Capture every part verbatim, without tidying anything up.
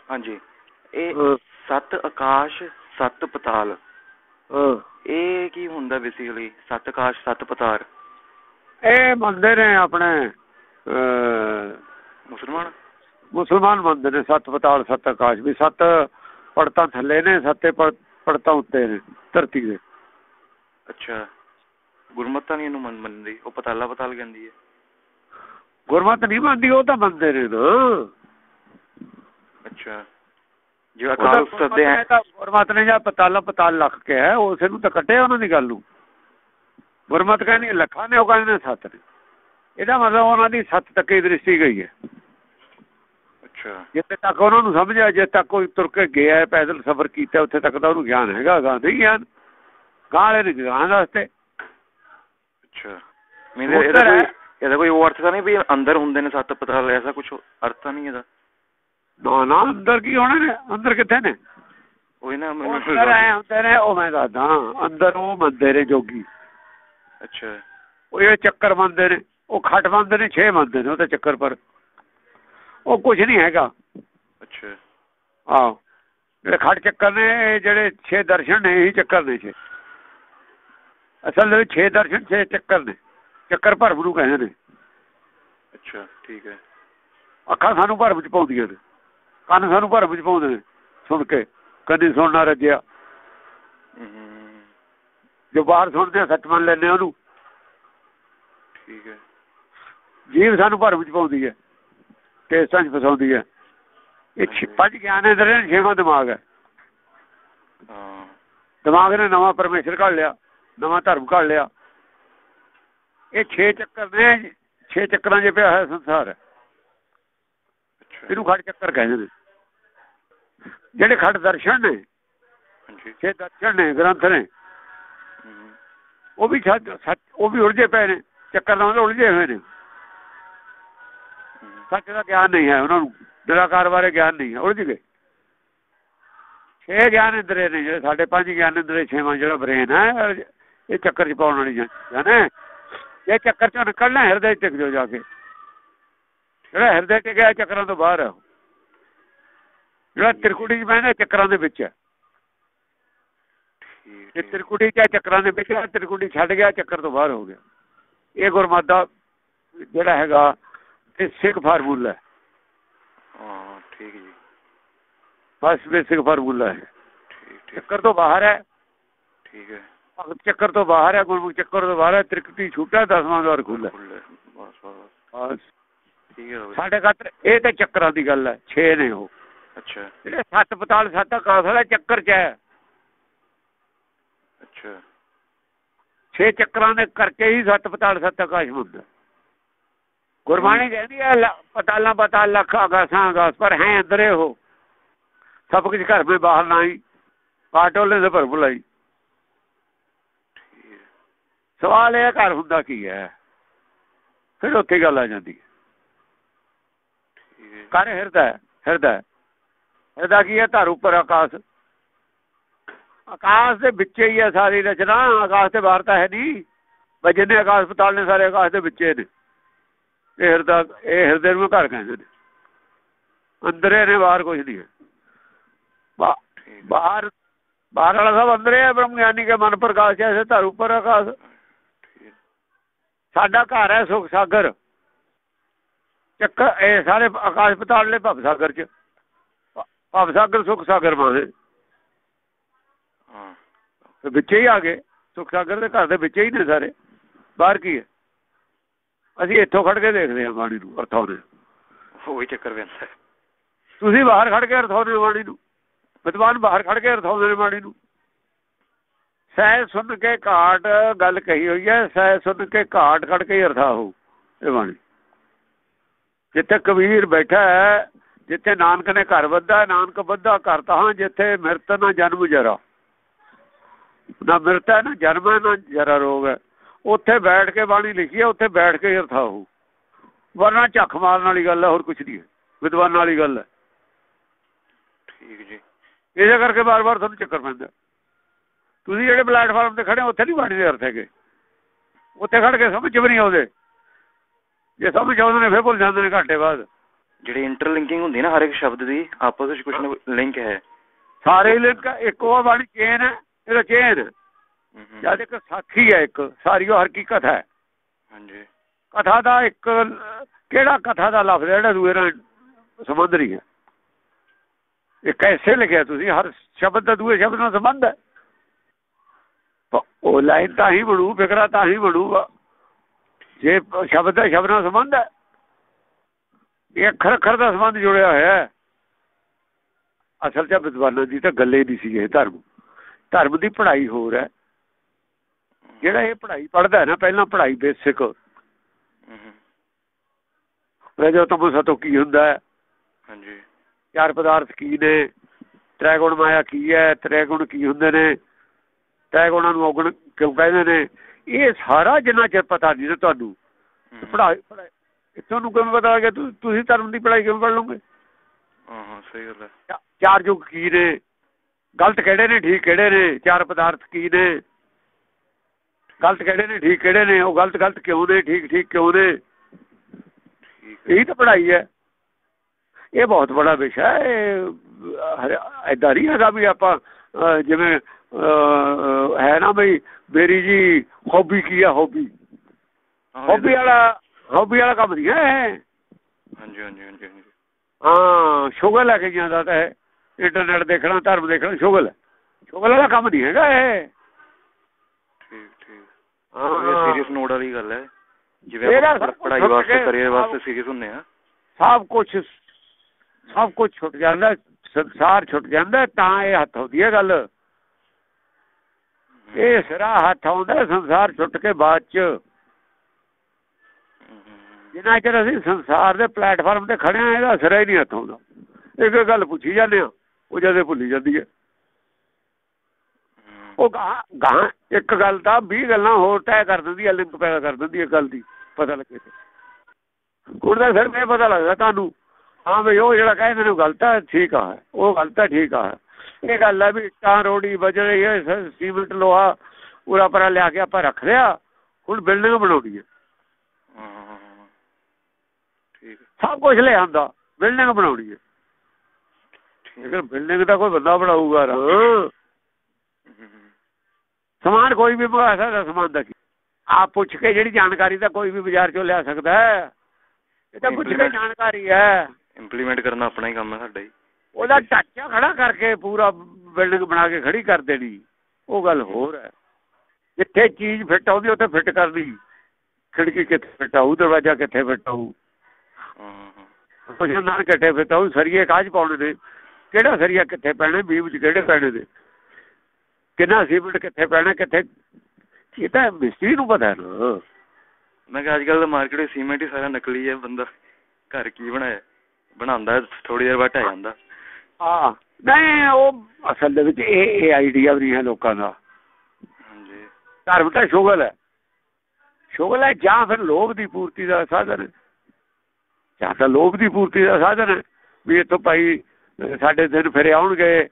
ਹਾਂਜੀ ਇਹ ਸੱਤ ਆਕਾਸ਼ ਸੱਤ ਪਤਾਲ ਇਹ ਕੀ ਹੁੰਦਾ ਬੇਸਿਕਲੀ? ਸੱਤ ਆਕਾਸ਼ ਸੱਤ ਪਤਾਲ ਇਹ ਮੰਨਦੇ ਨੇ ਆਪਣੇ ਮੁਸਲਮਾਨ ਮੁਸਲਮਾਨ ਮੰਨਦੇ ਨੇ ਸੱਤ ਪਤਾਲ ਸੱਤ ਆਕਾਸ਼ ਵੀ ਸੱਤ ਪੜਤਾਂ ਥੱਲੇ ਨੇ ਸੱਤੇ ਪੜਤਾਂ ਉੱਤੇ ਨੇ ਧਰਤੀ ਦੇ। ਅੱਛਾ ਗੁਰਮਤਿ ਨਹੀਂ ਇਹਨੂੰ ਮੰਨ ਮੰਨਦੀ ਉਹ ਪਤਾਲਾ ਪਤਾਲ ਕਹਿੰਦੀ ਹੈ। ਗੁਰਮਤਿ ਨਹੀਂ ਮੰਨਦੀ ਉਹ ਤਾਂ ਮੰਨਦੇ ਨੇ ਨਾ। ਅੱਛਾ ਜਿਵੇਂ ਅਕਾਲ ਸੱਦੇ ਹੈ ਗੁਰਮਤਿ ਨੇ ਜਾਂ ਪਤਾਲਾ ਪਤਾਲ ਲੱਖ ਕੇ ਹੈ ਉਸੇ ਨੂੰ ਤਾਂ ਕੱਢਿਆ ਉਹਨਾਂ ਦੀ ਗੱਲ ਨੂੰ। ਗੁਰਮਤਿ ਕਹਿੰਦੀ ਲੱਖਾਂ ਨੇ ਉਹ ਕਹਿੰਦੇ ਨੇ ਸੱਤ ਨੇ। ਇਹਦਾ ਮਤਲਬ ਉਹਨਾਂ ਦੀ ਸੱਤ ਤੱਕ ਹੀ ਦ੍ਰਿਸ਼ਟੀ ਗਈ ਹੈ। ਅੱਛਾ ਜਿੱਥੇ ਤੱਕ ਉਹਨਾਂ ਨੂੰ ਸਮਝਿਆ ਜੇ ਤੱਕ ਕੋਈ ਤੁਰ ਕੇ ਗਿਆ ਪੈਦਲ ਸਫ਼ਰ ਕੀਤਾ ਉੱਥੇ ਤੱਕ ਤਾਂ ਉਹਨੂੰ ਗਿਆਨ ਹੈਗਾ ਗਾਂ ਨਹੀਂ ਗਿਆਨ ਗਾਂ ਵਾਲੇ ਨੇ ਗਿਆਨ ਵਾਸਤੇ। ਅੱਛਾ ਮੈਨੂੰ ਇਹਦਾ ਕੋਈ ਇਹਦਾ ਕੋਈ ਉਹ ਅਰਥ ਤਾਂ ਨਹੀਂ ਵੀ ਅੰਦਰ ਹੁੰਦੇ ਨੇ ਸੱਤ ਪਤਾਲ ਐਸਾ ਕੁਛ ਅਰਥ ਤਾਂ ਨਹੀਂ ਇਹਦਾ? ਨਾ ਨਾ ਅੰਦਰ ਕੀ ਹੋਣੇ ਨੇ ਅੰਦਰ ਕਿੱਥੇ ਨੇ ਉਹੀ ਨਾ ਹੁੰਦੇ ਨੇ ਉਹ ਮੈਂ ਦੱਸਦਾ ਅੰਦਰ ਉਹ ਮੰਨਦੇ ਨੇ ਜੋਗੀ। ਅੱਛਾ ਉਹ ਇਹ ਚੱਕਰ ਮੰਨਦੇ ਨੇ ਉਹ ਖੱਟ ਮੰਨਦੇ ਨੇ ਛੇ ਮੰਨਦੇ ਨੇ ਉਹ ਤਾਂ ਚੱਕਰ ਪਰ ਉਹ ਕੁਛ ਨਹੀਂ ਹੈਗਾ। ਅੱਛਾ ਆਹੋ ਜਿਹੜੇ ਖੱਟ ਚੱਕਰ ਨੇ ਜਿਹੜੇ ਛੇ ਦਰਸ਼ਨ ਨੇ ਇਹੀ ਚੱਕਰ ਨੇ ਛੇ ਅਸਲ ਦੇ ਵਿੱਚ ਛੇ ਦਰਸ਼ਨ ਛੇ ਚੱਕਰ ਨੇ। ਚੱਕਰ ਭਰਮ ਨੂੰ ਕਹਿੰਦੇ ਨੇ। ਅੱਛਾ ਠੀਕ ਹੈ। ਅੱਖਾਂ ਸਾਨੂੰ ਭਰਮ ਚ ਪਾਉਂਦੀਆਂ ਨੇ ਕੰਨ ਸਾਨੂੰ ਭਰਮ ਚ ਪਾਉਂਦੇ ਨੇ ਸੁਣ ਕੇ ਕੰਨੀ ਸੁਣਨਾ ਰੱਜਿਆ ਜੋ ਬਾਹਰ ਸੁਣਦੇ ਆ ਸੱਚ ਮੰਨ ਲੈਂਦੇ ਉਹਨੂੰ। ਠੀਕ ਹੈ। ਜੀਭ ਸਾਨੂੰ ਭਰਮ ਚ ਪਾਉਂਦੀ ਹੈ ਟੇਸਟਾਂ ਚ ਫਸਾਉਂਦੀ ਹੈ। ਇਹ ਪੰਜ ਗਿਆਨ ਇੰਦਰੀਆਂ ਨੇ ਛੇਵਾਂ ਦਿਮਾਗ ਹੈ। ਦਿਮਾਗ ਨੇ ਨਵਾਂ ਪਰਮੇਸ਼ਰ ਘੜ ਲਿਆ ਨਵਾਂ ਧਰਮ ਘੜ ਲਿਆ। ਇਹ ਛੇ ਚੱਕਰ ਨੇ ਛੇ ਚੱਕਰਾਂ 'ਚ ਪਿਆ ਹੋਇਆ ਸੰਸਾਰ ਹੈ। ਇਹਨੂੰ ਖੱਟ ਚੱਕਰ ਕਹਿੰਦੇ ਨੇ। ਜਿਹੜੇ ਖੱਟ ਦਰਸ਼ਨ ਨੇ ਛੇ ਦਰਸ਼ਨ ਨੇ ਗ੍ਰੰਥ ਨੇ ਉਹ ਵੀ ਸੱਚ ਸੱਚ ਉਹ ਵੀ ਉਲਝੇ ਪਏ ਨੇ ਚੱਕਰ ਨਾਲ ਉਲਝੇ ਹੋਏ ਨੇ। ਸੱਚ ਦਾ ਗਿਆਨ ਨਹੀਂ ਹੈ ਉਹਨਾਂ ਨੂੰ ਨਿਰਾਕਾਰ ਬਾਰੇ ਗਿਆਨ ਨਹੀਂ ਹੈ ਉਲਝ ਗਏ। ਛੇ ਗਿਆਨ ਇੰਦਰੇ ਨੇ ਜਿਹੜੇ ਸਾਡੇ ਪੰਜ ਗਿਆਨ ਇੰਦਰੇ ਛੇਵਾਂ ਜਿਹੜਾ ਬ੍ਰੇਨ ਹੈ ਇਹ ਚੱਕਰ 'ਚ ਪਾਉਣ ਵਾਲੀ ਜਾਨ ਇਹ ਚੱਕਰ 'ਚੋਂ ਨਿਕਲਣਾ ਹਿਰਦੇ 'ਚ ਟਿਕ ਜਾਓ ਜਾ ਕੇ। ਜਿਹੜਾ ਹਿਰਦੇ ਟਿਕਿਆ ਚੱਕਰਾਂ ਤੋਂ ਬਾਹਰ ਹੈ। ਜਿਹੜਾ ਤਿਰਕੁਟੀ 'ਚ ਬਹਿੰਦਾ ਚੱਕਰਾਂ ਦੇ ਵਿੱਚ ਹੈ। ਇਹ ਤਿਰਕੁਟੀ 'ਚ ਚੱਕਰਾਂ ਦੇ ਵਿੱਚ ਤਿਰਕੁਟੀ ਛੱਡ ਗਿਆ ਚੱਕਰ ਤੋਂ ਬਾਹਰ ਹੋ ਗਿਆ। ਇਹ ਗੁਰਮਤਿ ਦਾ ਜਿਹੜਾ ਹੈਗਾ ਇਹ ਸਿੱਖ ਫਾਰਮੂਲਾ ਹੈ। ਹਾਂ ਠੀਕ ਜੀ ਬਸ ਬੇਸਿਕ ਫਾਰਮੂਲਾ ਹੈ। ਚੱਕਰ ਤੋਂ ਬਾਹਰ ਹੈ। ਠੀਕ ਹੈ। ਚੱਕਰ ਤੋਂ ਬਾਹਰ ਹੈ ਗੁਰਮੁਖ ਚੱਕਰ ਤੋਂ ਬਾਹਰ ਹੈ। ਤਿਰਕੁਟੀ ਛੂਟਾ ਦਸਵਾਂ ਦਵਾਰ ਖੁੱਲ੍ਹਾ। ਬਸ ਸਾਡੇ ਖਾਤਰ ਇਹ ਤਾਂ ਚੱਕਰਾਂ ਦੀ ਗੱਲ ਹੈ ਛੇ ਨੇ ਉਹ। ਅੱਛਾ ਜਿਹੜੇ ਸੱਤ ਪਤਾਲ ਸੱਤ ਆਕਾਸ਼ ਵਾਲਾ ਚੱਕਰ 'ਚ ਹੈ। ਅੱਛਾ ਛੇ ਚੱਕਰਾਂ ਦੇ ਕਰਕੇ ਹੀ ਸੱਤ ਪਤਾਲ ਸੱਤ ਆਕਾਸ਼ ਹੁੰਦਾ। ਗੁਰਬਾਣੀ ਕਹਿੰਦੀ ਹੈ ਪਤਾਲਾਂ ਪਤਾਲ ਲੱਖ ਆਕਾਸ਼ਾਂ ਆਕਾਸ਼ ਪਰ ਹੈ ਅੰਦਰੇ ਉਹ ਸਭ ਕੁਝ ਘਰ ਮੇ ਬਾਹਰ ਨਾ ਹੀ ਪਾਟੋਲੇ ਦੇ ਭਰ ਭੁਲਾਈ। ਸਵਾਲ ਇਹ ਘਰ ਹੁੰਦਾ ਕੀ ਹੈ ਫਿਰ ਉੱਥੇ ਗੱਲ ਆ ਜਾਂਦੀ ਹੈ। ਘਰ ਹਿਰਦਾ ਹਿਰਦਾ ਹਿਰਦਾ ਕੀ ਹੈ? ਧਰ ਉੱਪਰ ਆਕਾਸ਼। ਆਕਾਸ਼ ਦੇ ਵਿੱਚ ਹੀ ਹੈ ਸਾਰੀ ਰਚਨਾ। ਆਕਾਸ਼ ਤੇ ਬਾਹਰ ਤਾਂ ਹੈ ਨਹੀਂ। ਬਈ ਜਿੰਨੇ ਆਕਾਸ਼ ਪਤਾਲ ਨੇ ਸਾਰੇ ਆਕਾਸ਼ ਦੇ ਵਿੱਚੇ ਨੇ। ਇਹ ਹਿਰਦਾ ਇਹ ਹਿਰਦੇ ਨੂੰ ਘਰ ਕਹਿੰਦੇ ਨੇ। ਅੰਦਰੇ ਨੇ ਬਾਹਰ ਕੁਛ ਨਹੀਂ ਹੈ। ਬਾਹਰ ਬਾਹਰ ਵਾਲਾ ਸਭ ਅੰਦਰੇ ਹੈ। ਬ੍ਰਹਮ ਗਿਆਨੀ ਕੇ ਮਨ ਪ੍ਰਕਾਸ਼ ਐਸੇ ਧਰ ਉੱਪਰ ਆਕਾਸ਼। ਸਾਡਾ ਘਰ ਹੈ ਸੁਖ ਸਾਗਰ ਚੱਕਰ। ਇਹ ਸਾਰੇ ਆਕਾਸ਼ ਪਤਾਲ ਨੇ ਭਵ ਸਾਗਰ 'ਚ ਭਵ ਸਾਗਰ ਸੁਖ ਸਾਗਰ ਮਾਨੇ ਵਿੱਚ ਹੀ ਆ ਗਏ। ਸੁਖ ਸਾਗਰ ਦੇ ਘਰ ਦੇ ਵਿੱਚ ਹੀ ਨੇ ਸਾਰੇ। ਬਾਹਰ ਕੀ ਹੈ? ਅਸੀਂ ਇੱਥੋਂ ਖੜ ਕੇ ਦੇਖਦੇ ਹਾਂ ਬਾਣੀ ਨੂੰ ਅਰਥਾਉਂਦੇ। ਉਹੀ ਚੱਕਰ ਪੈਂਦਾ। ਤੁਸੀਂ ਬਾਹਰ ਖੜ ਕੇ ਅਰਥਾਉਂਦੇ ਬਾਣੀ ਨੂੰ। ਵਿਦਵਾਨ ਬਾਹਰ ਖੜ ਕੇ ਅਰਥਾਉਂਦੇ ਨੇ ਬਾਣੀ ਨੂੰ। ਸਹਿ ਸੁਣ ਕੇ ਘਾਟ ਗੱਲ ਕਹੀ ਹੋਈ ਹੈ। ਸਹਿ ਸੁਣ ਕੇ ਘਾਟ ਖੜ ਕੇ ਹੀ ਅਰਥਾ ਹੋਊ ਇਹ ਬਾਣੀ। ਜਿੱਥੇ ਕਬੀਰ ਬੈਠਾ ਹੈ ਜਿੱਥੇ ਨਾਨਕ ਨੇ ਘਰ ਬੱਧਾ ਨਾਨਕ ਬੱਧਾ ਘਰ ਤਾਂ ਜਿੱਥੇ ਮਿਰਤ ਨਾ ਜਨਮ ਜਰਾ ਨਾ ਮਿਰਤ ਹੈ ਨਾ ਜਨਮ ਹੈ ਨਾ ਜਰਾ ਰੋਗ ਹੈ। ਉੱਥੇ ਬੈਠ ਕੇ ਬਾਣੀ ਲਿਖੀ ਹੈ ਉੱਥੇ ਬੈਠ ਕੇ ਅਰਥਾ ਹੋਊ। ਵਰਨਾ ਝੱਖ ਮਾਰਨ ਵਾਲੀ ਗੱਲ ਹੈ ਹੋਰ ਕੁਛ ਨਹੀਂ ਹੈ। ਵਿਦਵਾਨਾਂ ਵਾਲੀ ਗੱਲ ਹੈ। ਠੀਕ ਜੀ ਇਸੇ ਕਰਕੇ ਵਾਰ ਵਾਰ ਤੁਹਾਨੂੰ ਚੱਕਰ ਪੈਂਦਾ। ਤੁਸੀਂ ਜਿਹੜੇ ਪਲੇਟਫਾਰਮ ਤੇ ਖੜੇ ਉੱਥੇ ਨਹੀਂ ਬਾਣੀ ਦੇ ਅਰਥ ਹੈਗੇ। ਉੱਥੇ ਖੜ ਕੇ ਸਮਝ ਵੀ ਨਹੀਂ ਆਉਂਦੇ। ਜੇ ਸਮਝ ਆਉਂਦੇ ਨੇ ਫਿਰ ਭੁੱਲ ਜਾਂਦੇ ਨੇ ਘੰਟੇ ਬਾਅਦ। ਜਿਹੜੀ ਇੰਟਰਲਿੰਕਿੰਗ ਹੁੰਦੀ ਨਾ ਹਰ ਇੱਕ ਸ਼ਬਦ ਦੀ ਆਪਸ ਵਿੱਚ ਕੁਛ ਨਾ ਲਿੰਕ ਹੈ। ਸਾਰੇ ਲਿੰਕ ਇੱਕ ਉਹ ਵਾਲੀ ਚੇਨ ਹੈ, ਇਹਦਾ ਚੇਨ ਜਦ ਇੱਕ ਸਾਖੀ ਹੈ, ਇੱਕ ਸਾਰੀ ਉਹ ਹਕੀਕਤ ਹੈ। ਹਾਂਜੀ ਕਥਾ ਦਾ ਇੱਕ ਕਿਹੜਾ ਕਥਾ ਦਾ ਲਫ਼ਜ਼ ਹੈ ਜਿਹੜਾ ਦੂਏ ਨਾਲ ਸੰਬੰਧ ਨਹੀਂ ਹੈ। ਇਹ ਕੈਸੇ ਲਿਖਿਆ ਤੁਸੀਂ? ਹਰ ਸ਼ਬਦ ਦਾ ਦੂਏ ਸ਼ਬਦ ਨਾਲ ਸੰਬੰਧ ਹੈ। ਉਹ ਲਾਈਨ ਤਾਂ ਹੀ ਬਣੂ, ਫਿਕਰਾ ਤਾਂ ਹੀ ਬਣੂਗਾ ਜੇ ਸ਼ਬਦ ਦਾ ਸ਼ਬਦ ਨਾਲ ਸੰਬੰਧ ਹੈ। ਇਹ ਅੱਖਰ ਅੱਖਰ ਦਾ ਸੰਬੰਧ ਜੁੜਿਆ ਹੋਇਆ। ਅਸਲ 'ਚ ਵਿਦਵਾਨਾਂ ਦੀ ਤਾਂ ਗੱਲੇ ਨਹੀਂ ਸੀ ਇਹ। ਧਰਮ ਧਰਮ ਦੀ ਪੜ੍ਹਾਈ ਹੋਰ ਹੈ। ਜਿਹੜਾ ਇਹ ਪੜ੍ਹਾਈ ਪੜ੍ਹਦਾ ਨਾ ਪਹਿਲਾਂ ਪੜ੍ਹਾਈ ਬੇਸਿਕ ਰਜੋ ਤਮੋ ਸਤੋ ਕੀ ਹੁੰਦਾ ਹੈ, ਹਾਂਜੀ ਚਾਰ ਪਦਾਰਥ ਕੀ ਨੇ, ਤ੍ਰੈਗੁਣ ਮਾਇਆ ਕੀ ਹੈ, ਤ੍ਰੈਗੁਣ ਕੀ ਹੁੰਦੇ ਨੇ, ਤ੍ਰੈਗੁਣਾਂ ਨੂੰ ਔਗਣ ਕਿਉਂ ਕਹਿੰਦੇ ਨੇ, ਇਹ ਸਾਰਾ ਜਿੰਨਾ ਚਿਰ ਪਤਾ ਨਹੀਂ ਨਾ ਤੁਹਾਨੂੰ ਪੜ੍ਹਾਈ ਪੜ੍ਹਾਈ ਤੁਹਾਨੂੰ ਕਿਵੇਂ ਪਤਾ ਲੱਗਿਆ? ਤੁਸੀਂ ਧਰਮ ਦੀ ਪੜ੍ਹਾਈ ਕਿਵੇਂ ਪੜ੍ਹ ਲਓਗੇ? ਹਾਂ ਸਹੀ ਗੱਲ ਹੈ। ਚਾਰ ਯੁੱਗ ਕੀ ਨੇ, ਗਲਤ ਕਿਹੜੇ ਨੇ, ਠੀਕ ਕਿਹੜੇ ਨੇ, ਚਾਰ ਪਦਾਰਥ ਕੀ ਨੇ, ਗਲਤ ਕਿਹੜੇ ਨੇ, ਠੀਕ ਕਿਹੜੇ ਨੇ, ਉਹ ਗਲਤ ਗਲਤ ਕਿਉਂ ਨੇ, ਠੀਕ ਠੀਕ ਕਿਉਂ ਨੇ, ਇਹੀ ਤਾਂ ਪੜ੍ਹਾਈ ਹੈ। ਇਹ ਬਹੁਤ ਬੜਾ ਵਿਸ਼ਾ ਹੈ। ਏਦਾਂ ਨਹੀਂ ਹੈਗਾ ਵੀ ਆਪਾਂ ਜਿਵੇਂ ਹੈ ਨਾ ਬਈ ਮੇਰੀ ਜੀ ਹੌਬੀ ਕੀ ਆ, ਹੌਬੀ ਹੌਬੀ ਵਾਲਾ ਹੌਬੀ ਵਾਲਾ ਕੰਮ ਨਹੀਂ ਹੈ। ਹਾਂਜੀ ਹਾਂਜੀ ਹਾਂਜੀ ਹਾਂਜੀ ਹਾਂ ਸ਼ੁਗਲ ਲੈ ਕੇ ਜਾਂਦਾ ਤਾਂ ਹੈ ਇੰਟਰਨੈਟ ਦੇਖਣਾ, ਧਰਮ ਦੇਖਣਾ, ਸ਼ੁਗਲ ਹੈ। ਸ਼ੁਗਲ ਵਾਲਾ ਕੰਮ ਨਹੀਂ ਹੈਗਾ ਇਹ। ਠੀਕ ਠੀਕ ਹਾਂ ਸੀਰੀਅਸ ਨੋਟ ਵਾਲੀ ਗੱਲ ਹੈ। ਜਿਵੇਂ ਪੜ੍ਹਾਈ ਵਾਸਤੇ ਕਰੀਅਰ ਵਾਸਤੇ ਸੀਰੀਅਸ ਹੁੰਦੇ ਆ। ਸਭ ਕੁਛ ਸਭ ਕੁਛ ਛੁੱਟ ਜਾਂਦਾ, ਸੰਸਾਰ ਛੁੱਟ ਜਾਂਦਾ ਤਾਂ ਇਹ ਹੱਥ ਆਉਂਦੀ ਹੈ ਗੱਲ। ਇਹ ਸਿਰਾ ਹੱਥ ਆਉਂਦਾ ਸੰਸਾਰ ਛੁੱਟ ਕੇ ਬਾਅਦ ਚ। ਜਿੰਨਾ ਚਿਰ ਅਸੀਂ ਸੰਸਾਰ ਦੇ ਪਲੇਟਫਾਰਮ ਤੇ ਖੜੇ ਹਾਂ ਇਹਦਾ ਸਿਰਾ ਹੀ ਨਹੀਂ ਹੱਥ ਆਉਂਦਾ। ਇੱਕ ਗੱਲ ਪੁੱਛੀ ਜਾਂਦੇ ਹਾਂ ਉਹ ਜਦੇ ਭੁੱਲੀ ਜਾਂਦੀ ਹੈ। ਉਹ ਗਾਂ ਗਾਂ ਇੱਕ ਗੱਲ ਤਾਂ ਵੀਹ ਗੱਲਾਂ ਹੋਰ ਤੈਅ ਕਰ ਦਿੰਦੀ ਹੈ, ਲਿੰਕ ਪੈਦਾ ਕਰ ਦਿੰਦੀ ਹੈ ਗੱਲ ਦੀ ਪਤਾ ਲੱਗੇ ਤੇ। ਹੁਣ ਤਾਂ ਸਿਰਫ ਇਹ ਪਤਾ ਲੱਗਦਾ ਤੁਹਾਨੂੰ ਹਾਂ ਬਈ ਉਹ ਜਿਹੜਾ ਕਹਿੰਦੇ ਨੇ ਗਲਤ ਹੈ, ਠੀਕ ਆ, ਉਹ ਗਲਤ ਹੈ, ਠੀਕ ਆ। ਇਹ ਗੱਲ ਹੈ ਵੀ ਇੱਟਾਂ ਰੋੜੀ ਬਜਰੀ ਸੀਮਿੰਟ ਲੋਹਾ ਪੂਰਾ ਪਰਾ ਲਿਆ ਕੇ ਆਪਾਂ ਰੱਖ ਲਿਆ, ਹੁਣ ਬਿਲਡਿੰਗ ਬਣਾਉਣੀ ਹੈ। ਸਭ ਕੁਛ ਲਿਆਂਦਾ, ਬਿਲਡਿੰਗ ਬਣਾਉਣੀ ਹੈ। ਲੇਕਿਨ ਬਿਲਡਿੰਗ ਤਾਂ ਕੋਈ ਬੰਦਾ ਬਣਾਊਗਾ ਨਾ। ਸਮਾਨ ਕੋਈ ਵੀ ਮੰਗਾ ਸਕਦਾ, ਸਮਾਨ ਦਾ ਕੀ ਆਪ ਪੁੱਛ ਕੇ ਜਿਹੜੀ ਜਾਣਕਾਰੀ ਤਾਂ ਕੋਈ ਵੀ ਬਾਜ਼ਾਰ ਚੋਂ ਲਿਆ ਸਕਦਾ ਹੈ। ਇਹ ਤਾਂ ਪੁੱਛ ਕੇ ਜਾਣਕਾਰੀ ਹੈ। ਇੰਪਲੀਮੈਂਟ ਕਰਨਾ ਆਪਣਾ ਹੀ ਕੰਮ ਹੈ ਸਾਡਾ ਹੀ। ਉਹਦਾ ਢਾਂਚਾ ਖੜਾ ਕਰਕੇ ਪੂਰਾ ਬਿਲਡਿੰਗ ਬਣਾ ਕੇ ਖੜੀ ਕਰ ਦੇਣੀ ਉਹ ਗੱਲ ਹੋਰ ਹੈ। ਜਿੱਥੇ ਚੀਜ਼ ਫਿੱਟ ਆਉਂਦੀ ਉੱਥੇ ਫਿੱਟ ਕਰਦੀ। ਖਿੜਕੀ ਕਿੱਥੇ ਫਿੱਟ ਆਊ, ਦਰਵਾਜ਼ਾ ਕਿੱਥੇ ਫਿੱਟ ਆਊ, ਨਾਲ ਕਿੱਥੇ ਫਿੱਟ ਆਊ, ਸਰੀਏ ਕਾਜ ਪਾਉਣੇ ਨੇ, ਕਿਹੜਾ ਸਰੀਆ ਕਿੱਥੇ ਪੈਣੇ, ਬੀਮ ਚ ਕਿਹੜੇ ਪੈਣੇ ਨੇ, ਕਿੰਨਾ ਸੀਮਿੰਟ ਕਿੱਥੇ ਪੈਣਾ, ਕਿੱਥੇ, ਇਹ ਤਾਂ ਮਿਸਤਰੀ ਨੂੰ ਪਤਾ ਨਾ। ਮੈਂ ਕਿਹਾ ਅੱਜ ਕੱਲ੍ਹ ਮਾਰਕੀਟ ਵਿੱਚ ਸੀਮੈਂਟ ਹੀ ਸਾਰਾ ਨਕਲੀ ਹੈ। ਬੰਦਾ ਘਰ ਕੀ ਬਣਾਇਆ ਬਣਾਉਂਦਾ ਥੋੜ੍ਹੀ ਦੇਰ ਬਾਅਦ ਢਹਿ ਜਾਂਦਾ। ਹਾਂ ਨਹੀਂ ਉਹ ਅਸਲ ਦੇ ਵਿੱਚ ਇਹ ਇਹ ਆਈਡੀਆ ਵੀ ਨਹੀਂ ਹੈ ਲੋਕਾਂ ਦਾ। ਹਾਂਜੀ ਧਰਮ ਤਾਂ ਸ਼ੁਗਲ ਹੈ, ਸ਼ੁਗਲ ਹੈ ਜਾਂ ਫਿਰ ਲੋਭ ਦੀ ਪੂਰਤੀ ਦਾ ਸਾਧਨ ਹੈ। ਜਾਂ ਤਾਂ ਲੋਭ ਦੀ ਪੂਰਤੀ ਦਾ ਸਾਧਨ ਹੈ ਵੀ ਇੱਥੋਂ ਭਾਈ ਸਾਡੇ ਦਿਨ ਫਿਰ ਆਉਣਗੇ,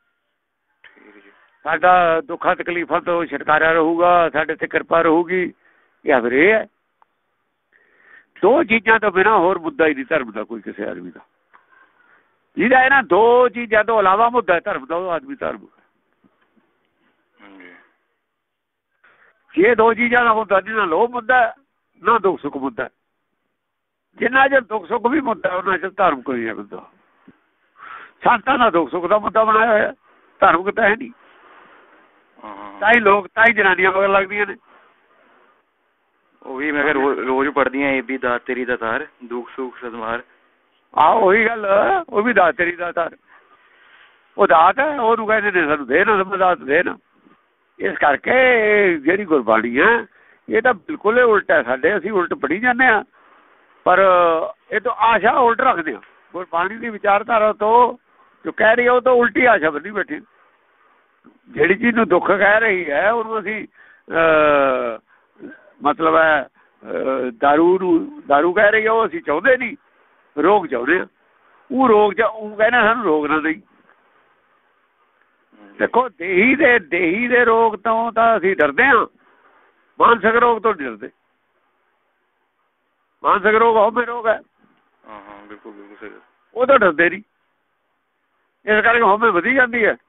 ਸਾਡਾ ਦੁੱਖਾਂ ਤਕਲੀਫਾਂ ਤੋਂ ਛੁਟਕਾਰਾ ਰਹੂਗਾ, ਸਾਡੇ ਤੇ ਕਿਰਪਾ ਰਹੂਗੀ। ਜਾਂ ਫਿਰ ਇਹ ਹੈ ਦੋ ਚੀਜ਼ਾਂ ਤੋਂ ਬਿਨਾਂ ਹੋਰ ਮੁੱਦਾ ਹੀ ਨਹੀਂ ਧਰਮ ਦਾ ਕੋਈ ਕਿਸੇ ਆਦਮੀ ਦਾ। ਜਿਹਦਾ ਇਹਨਾਂ ਦੋ ਚੀਜ਼ਾਂ ਤੋਂ ਇਲਾਵਾ ਮੁੱਦਾ ਧਰਮ ਦਾ ਉਹ ਆਦਮੀ ਧਰਮ। ਜੇ ਦੋ ਚੀਜ਼ਾਂ ਦਾ ਮੁੱਦਾ ਨਹੀਂ, ਨਾ ਲੋਭ ਮੁੱਦਾ ਨਾ ਦੁੱਖ ਸੁੱਖ ਮੁੱਦਾ। ਜਿੰਨਾ ਚਿਰ ਦੁੱਖ ਸੁੱਖ ਵੀ ਮੁੱਦਾ ਉਹਨਾਂ ਚਿਰ ਧਰਮ ਕੋਈ ਨਹੀਂ ਮੁੱਦਾ। ਸੰਤਾਂ ਦਾ ਦੁੱਖ ਸੁੱਖ ਦਾ ਮੁੱਦਾ ਬਣਾਇਆ ਹੋਇਆ, ਧਰਮ ਤਾਂ ਹੈ ਨਹੀਂ। ਤਾਂ ਹੀ ਲੋਕ ਤਾਂ ਹੀ ਜਨਾਨੀਆਂ ਮਗਰ ਲੱਗਦੀਆਂ ਨੇ। ਉਹੀ ਮੈਂ ਕਿਹਾ ਰੋਜ਼ ਪੜ੍ਹਦੀਆਂ ਏ ਵੀ ਦਾਤ ਤੇਰੀ ਦਾ ਤਾਰ, ਦੁੱਖ ਸੁੱਖ ਸਦਮਾਰ। ਆਹ ਉਹੀ ਗੱਲ, ਉਹ ਵੀ ਦਾਤ ਤੇਰੀ ਦਾ ਤਾਰ। ਉਹ ਦਾਤ ਹੈ, ਉਹਨੂੰ ਕਹਿੰਦੇ ਨੇ ਸਾਨੂੰ ਦੇ ਨਾ ਦਾਤ ਦੇ ਨਾ। ਇਸ ਕਰਕੇ ਜਿਹੜੀ ਗੁਰਬਾਣੀ ਹੈ ਇਹ ਤਾਂ ਬਿਲਕੁਲ ਹੀ ਉਲਟ ਹੈ ਸਾਡੇ। ਅਸੀਂ ਉਲਟ ਪੜ੍ਹੀ ਜਾਂਦੇ ਹਾਂ ਪਰ ਇਹ ਤੋਂ ਆਸ਼ਾ ਉਲਟ ਰੱਖਦੇ ਹਾਂ। ਗੁਰਬਾਣੀ ਦੀ ਵਿਚਾਰਧਾਰਾ ਤੋਂ ਜੋ ਕਹਿ ਰਹੀ ਹੈ ਉਹ ਤਾਂ ਉਲਟੀ ਆਸ਼ਾ ਬੰਨੀ ਬੈਠੀ। ਜਿਹੜੀ ਚੀਜ਼ ਨੂੰ ਦੁੱਖ ਕਹਿ ਰਹੀ ਹੈ ਉਹਨੂੰ ਅਸੀਂ ਮਤਲਬ ਹੈ ਦਾਰੂ ਨੂੰ ਦਾਰੂ ਕਹਿ ਰਹੀ ਹੈ ਉਹ ਅਸੀਂ ਚਾਹੁੰਦੇ ਨਹੀਂ, ਰੋਗ ਚਾਹੁੰਦੇ ਹਾਂ। ਉਹ ਰੋਗ ਚ ਉਹ ਕਹਿੰਦਾ ਸਾਨੂੰ ਰੋਗ ਨਾ ਦੇਈ। ਦੇਖੋ ਦੇਹੀ ਦੇ ਦੇਹੀ ਦੇ ਰੋਗ ਤੋਂ ਤਾਂ ਅਸੀਂ ਡਰਦੇ ਹਾਂ, ਮਾਨਸਿਕ ਰੋਗ ਤੋਂ ਨਹੀਂ ਡਰਦੇ। ਮਾਨਸਿਕ ਰੋਗ ਹਉਮੈ ਰੋਗ ਹੈ। ਬਿਲਕੁਲ ਬਿਲਕੁਲ ਸਹੀ। ਉਹ ਤਾਂ ਡਰਦੇ ਨਹੀਂ, ਇਸ ਕਰਕੇ ਹਉਮੈ ਵਧੀ ਜਾਂਦੀ ਹੈ।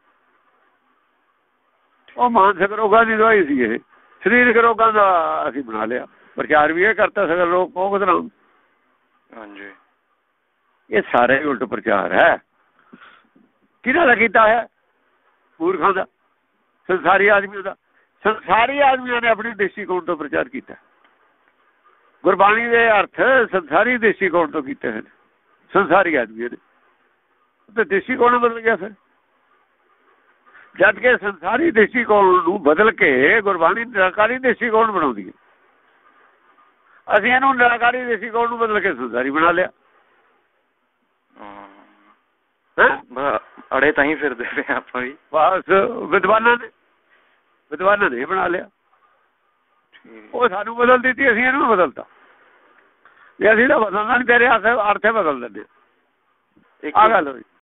ਉਹ ਮਾਨਸਿਕ ਰੋਗਾਂ ਦੀ ਦਵਾਈ ਸੀ ਇਹ, ਸਰੀਰਕ ਰੋਗਾਂ ਦਾ ਅਸੀਂ ਬਣਾ ਲਿਆ ਪ੍ਰਚਾਰ ਵੀ ਇਹ ਕਰਤਾ ਸਗਲ ਰੋਗ ਕੋ ਬਦਨਾਮ। ਹਾਂਜੀ, ਇਹ ਸਾਰਾ ਹੀ ਉਲਟ ਪ੍ਰਚਾਰ ਹੈ। ਕਿਹਨਾਂ ਦਾ ਕੀਤਾ ਹੈ? ਮੂਰਖਾਂ ਦਾ, ਸੰਸਾਰੀ ਆਦਮੀਆਂ ਦਾ। ਸੰਸਾਰੀ ਆਦਮੀਆਂ ਨੇ ਆਪਣੀ ਦ੍ਰਿਸ਼ਟੀਕੋਣ ਤੋਂ ਪ੍ਰਚਾਰ ਕੀਤਾ। ਗੁਰਬਾਣੀ ਦੇ ਅਰਥ ਸੰਸਾਰੀ ਦ੍ਰਿਸ਼ਟੀਕੋਣ ਤੋਂ ਕੀਤੇ ਹੋਏ ਨੇ ਸੰਸਾਰੀ ਆਦਮੀਆਂ ਨੇ, ਤੇ ਦ੍ਰਿਸ਼ਟੀਕੋਣ ਬਦਲ ਗਿਆ ਫਿਰ। ਜਦ ਕਿ ਸੰਸਾਰੀ ਦ੍ਰਿਸ਼ਟੀਕੋਣ ਨੂੰ ਬਦਲ ਕੇ ਗੁਰਬਾਣੀ ਨਿਰਾਕਾਰੀ ਦ੍ਰਿਸ਼ਟੀਕੋਣ ਬਣਾਉਂਦੀ ਹੈ। ਅਸੀਂ ਇਹਨੂੰ ਨਿਰਾਕਾਰੀ ਦ੍ਰਿਸ਼ਟੀਕੋਣ ਨੂੰ ਬਦਲ ਕੇ ਸੰਸਾਰੀ ਬਣਾ ਲਿਆ। ਅੜੇ ਤਾਂ ਹੀ ਫਿਰਦੇ ਪਏ ਆਪਾਂ ਵੀ, ਬਸ ਵਿਦਵਾਨਾਂ ਨੇ ਵਿਦਵਾਨਾਂ ਨੇ ਬਣਾ ਲਿਆ। ਉਹ ਸਾਨੂੰ ਬਦਲ ਦਿੱਤੀ, ਅਸੀਂ ਇਹਨੂੰ ਬਦਲਤਾ। ਜੇ ਅਸੀਂ ਤਾਂ ਬਦਲਣਾ ਨਹੀਂ, ਤੇਰੇ ਅਰਥੇ ਬਦਲ ਦਿੰਦੇ ਆ ਗੱਲ ਹੋਈ।